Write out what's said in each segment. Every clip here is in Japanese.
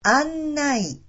案内。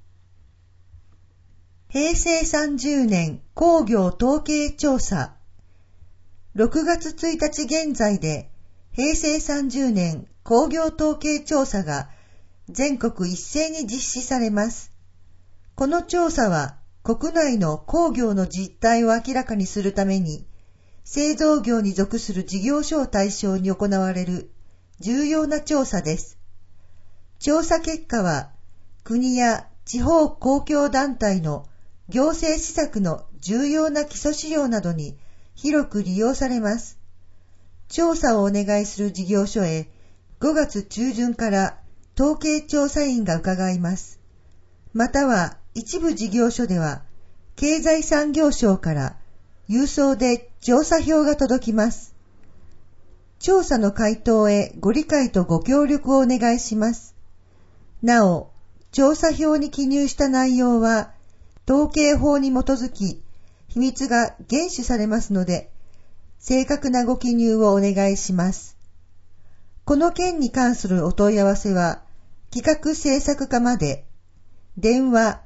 平成30年工業統計調査。6月1日現在で平成30年工業統計調査が全国一斉に実施されます。この調査は国内の工業の実態を明らかにするために製造業に属する事業所を対象に行われる重要な調査です。調査結果は国や地方公共団体の行政施策の重要な基礎資料などに広く利用されます。調査をお願いする事業所へ5月中旬から統計調査員が伺います。または一部事業所では経済産業省から郵送で調査票が届きます。調査の回答へご理解とご協力をお願いします。なお、調査票に記入した内容は統計法に基づき秘密が厳守されますので、正確なご記入をお願いします。この件に関するお問い合わせは企画制作課まで。電話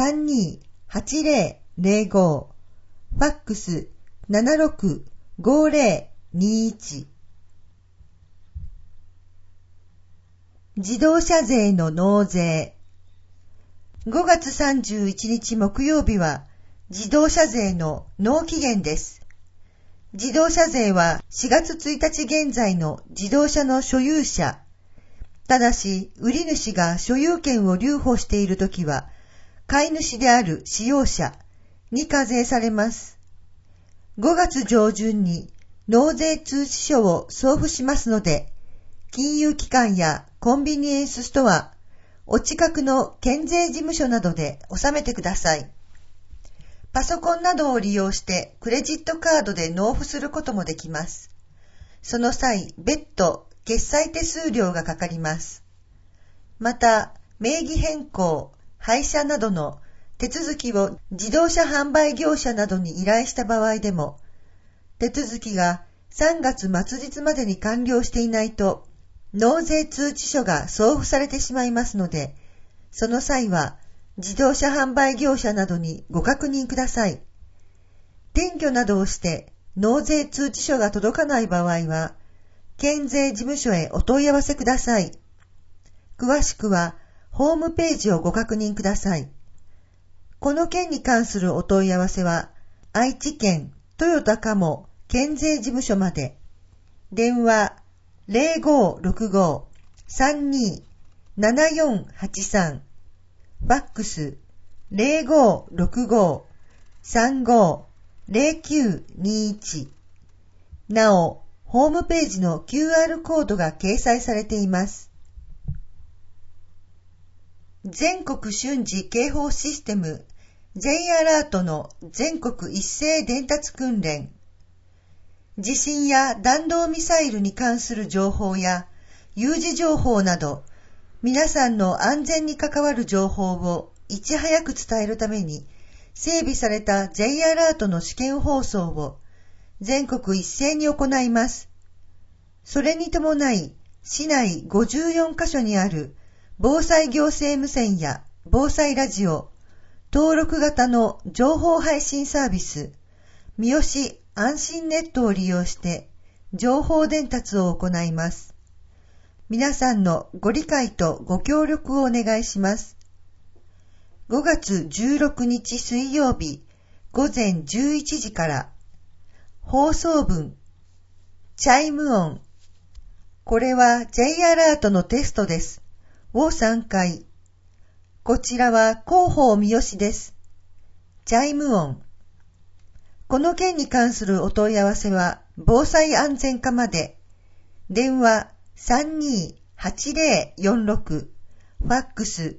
32-8005 ファックス 765021。自動車税の納税。5月31日木曜日は自動車税の納期限です。自動車税は4月1日現在の自動車の所有者、ただし売り主が所有権を留保しているときは買い主である使用者に課税されます。5月上旬に納税通知書を送付しますので、金融機関やコンビニエンスストア、お近くの県税事務所などで納めてください。パソコンなどを利用してクレジットカードで納付することもできます。その際、別途決済手数料がかかります。また、名義変更、廃車などの手続きを自動車販売業者などに依頼した場合でも、手続きが3月末日までに完了していないと、納税通知書が送付されてしまいますので、その際は自動車販売業者などにご確認ください。転居などをして納税通知書が届かない場合は、県税事務所へお問い合わせください。詳しくはホームページをご確認ください。この件に関するお問い合わせは、愛知県豊田鴨県税事務所まで。電話0565-32-7483、ファックス 0565-35-0921。なお、ホームページの QR コードが掲載されています。全国瞬時警報システム J アラートの全国一斉伝達訓練。地震や弾道ミサイルに関する情報や有事情報など、皆さんの安全に関わる情報をいち早く伝えるために整備された J アラートの試験放送を全国一斉に行います。それに伴い、市内54カ所にある防災行政無線や防災ラジオ、登録型の情報配信サービス、三好安心ネットを利用して情報伝達を行います。皆さんのご理解とご協力をお願いします。5月16日水曜日午前11時から放送文チャイム音、これは J アラートのテストですを3回。こちらは広報三好です。チャイム音。この件に関するお問い合わせは防災安全課まで。電話 32-8046 ファックス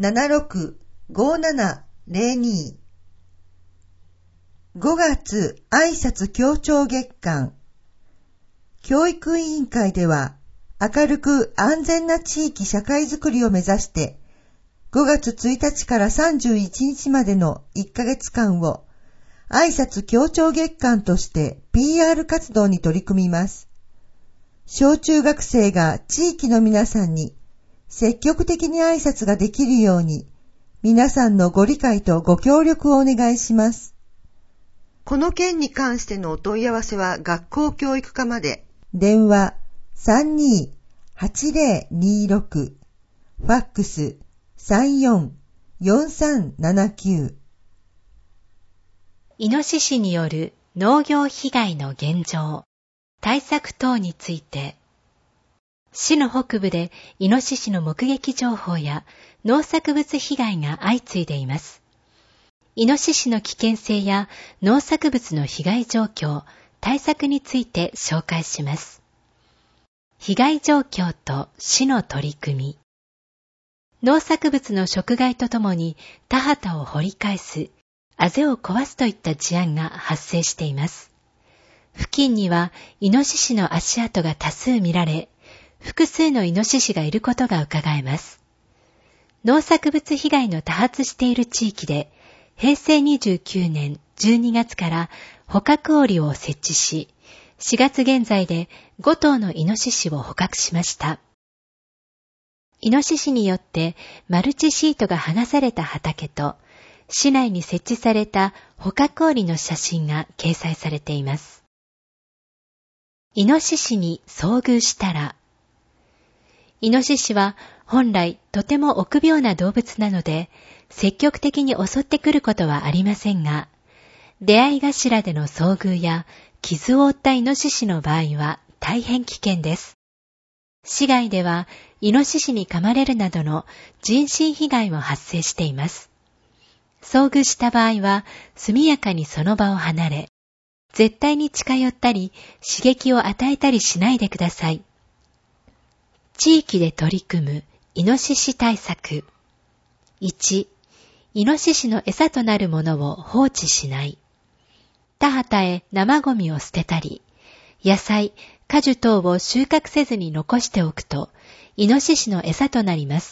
765702。5月挨拶協調月間。教育委員会では明るく安全な地域社会づくりを目指して5月1日から31日までの1ヶ月間を挨拶協調月間として PR 活動に取り組みます。小中学生が地域の皆さんに積極的に挨拶ができるように、皆さんのご理解とご協力をお願いします。この件に関してのお問い合わせは学校教育課まで。電話32-8026、ファックス34-4379。 イノシシによる農業被害の現状、対策等について、市の北部でイノシシの目撃情報や農作物被害が相次いでいます。イノシシの危険性や農作物の被害状況、対策について紹介します。被害状況と市の取り組み。農作物の食害とともに田畑を掘り返す、あぜを壊すといった事案が発生しています。付近にはイノシシの足跡が多数見られ、複数のイノシシがいることが伺えます。農作物被害の多発している地域で、平成29年12月から捕獲檻を設置し、4月現在で5頭のイノシシを捕獲しました。イノシシによってマルチシートが剥がされた畑と、市内に設置された捕獲檻の写真が掲載されています。イノシシに遭遇したら、イノシシは本来とても臆病な動物なので、積極的に襲ってくることはありませんが、出会い頭での遭遇や傷を負ったイノシシの場合は大変危険です。市外ではイノシシに噛まれるなどの人身被害も発生しています。遭遇した場合は速やかにその場を離れ、絶対に近寄ったり刺激を与えたりしないでください。地域で取り組むイノシシ対策。1、イノシシの餌となるものを放置しない。田畑へ生ゴミを捨てたり、野菜、果樹等を収穫せずに残しておくと、イノシシの餌となります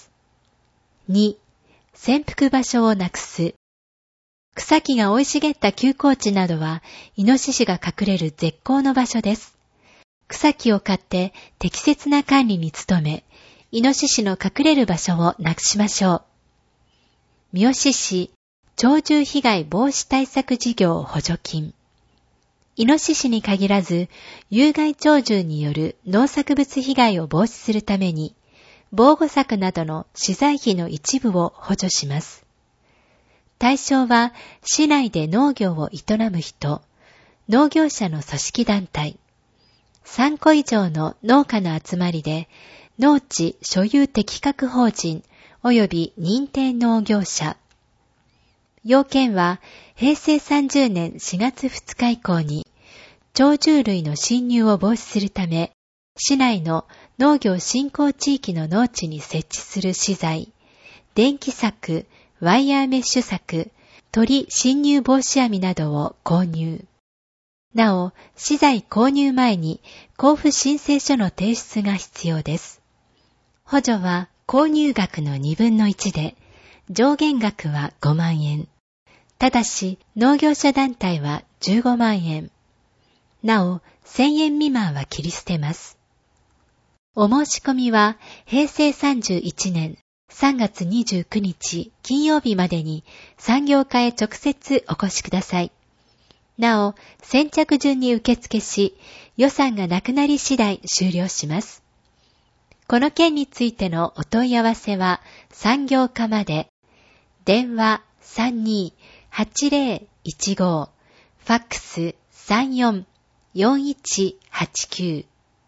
。2、潜伏場所をなくす。草木が生い茂った休耕地などは、イノシシが隠れる絶好の場所です。草木を刈って適切な管理に努め、イノシシの隠れる場所をなくしましょう。三好市鳥獣被害防止対策事業補助金。イノシシに限らず、有害鳥獣による農作物被害を防止するために、防護柵などの資材費の一部を補助します。対象は、市内で農業を営む人、農業者の組織団体、3個以上の農家の集まりで、農地所有適格法人及び認定農業者。要件は、平成30年4月2日以降に、鳥獣類の侵入を防止するため、市内の農業振興地域の農地に設置する資材、電気柵、ワイヤーメッシュ柵、鳥侵入防止網などを購入。なお、資材購入前に交付申請書の提出が必要です。補助は購入額の2分の1で、上限額は5万円。ただし、農業者団体は15万円。なお、1000円未満は切り捨てます。お申し込みは、平成31年3月29日金曜日までに産業課へ直接お越しください。なお、先着順に受付し、予算がなくなり次第終了します。この件についてのお問い合わせは、産業課まで、電話32-8015、ファックス34-4189。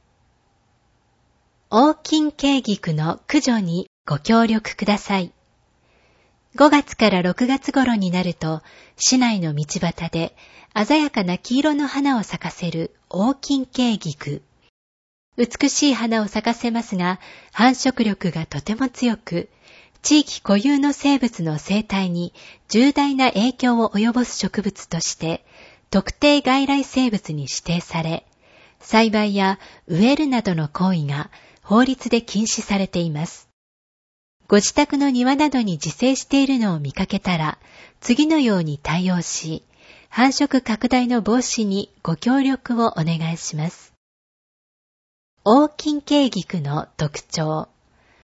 黄金慶菊の駆除にご協力ください。5月から6月頃になると、市内の道端で鮮やかな黄色の花を咲かせる黄金慶菊。美しい花を咲かせますが、繁殖力がとても強く、地域固有の生物の生態に重大な影響を及ぼす植物として、特定外来生物に指定され、栽培や植えるなどの行為が法律で禁止されています。ご自宅の庭などに自生しているのを見かけたら、次のように対応し、繁殖拡大の防止にご協力をお願いします。黄金慶菊の特徴。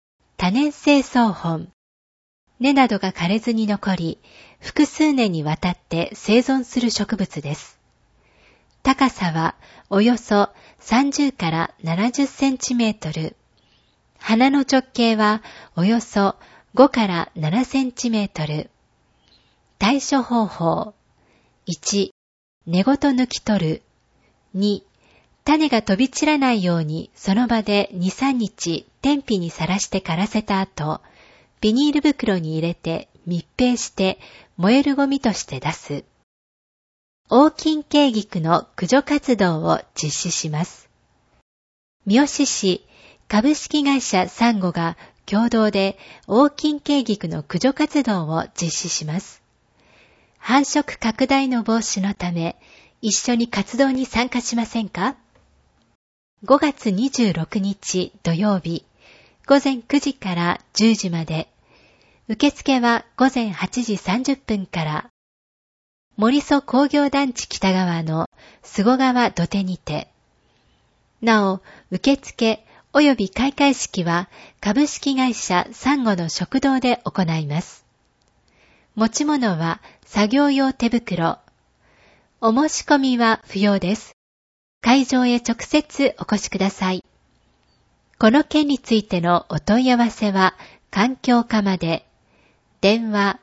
多年生草本。根などが枯れずに残り、複数年にわたって生存する植物です。高さはおよそ30から70センチメートル。花の直径はおよそ5から7センチメートル。対処方法。1、根ごと抜き取る。2、種が飛び散らないようにその場で2、3日天日にさらして枯らせた後、ビニール袋に入れて密閉して燃えるゴミとして出す。黄金茎菊の駆除活動を実施します。三好市株式会社サンゴが共同で黄金茎菊の駆除活動を実施します。繁殖拡大の防止のため、一緒に活動に参加しませんか？5月26日土曜日、午前9時から10時まで。受付は午前8時30分から。森曽工業団地北側の菅川土手にて。なお、受付及び開会式は株式会社サンゴの食堂で行います。持ち物は作業用手袋。お申し込みは不要です。会場へ直接お越しください。この件についてのお問い合わせは環境課まで。電話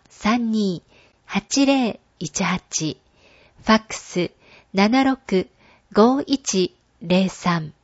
32-8018、ファックス 76-5103